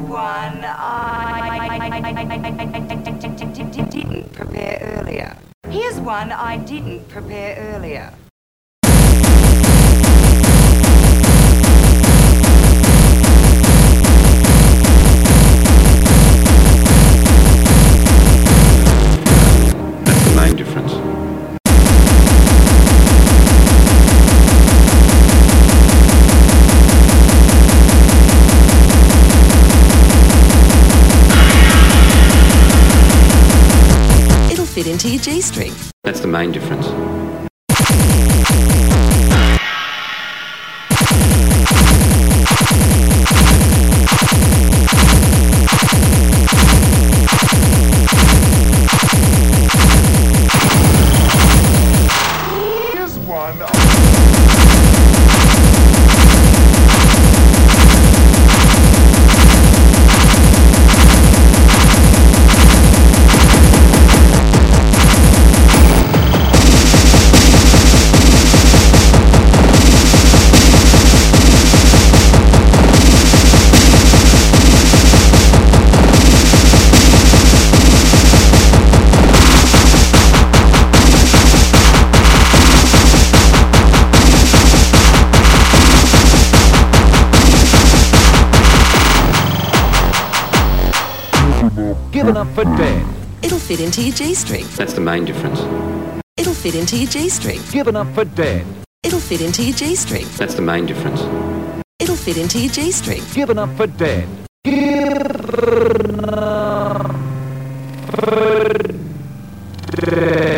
one I didn't prepare earlier. Here's one I didn't prepare earlier. That's the main difference. Fit into your G-string. That's the main difference. Here's one. Given up for dead. It'll fit into your G-string. That's the main difference. It'll fit into your G-string. Given up for dead. It'll fit into your G-string. That's the main difference. It'll fit into your G-string. Given up for dead. Given up for dead.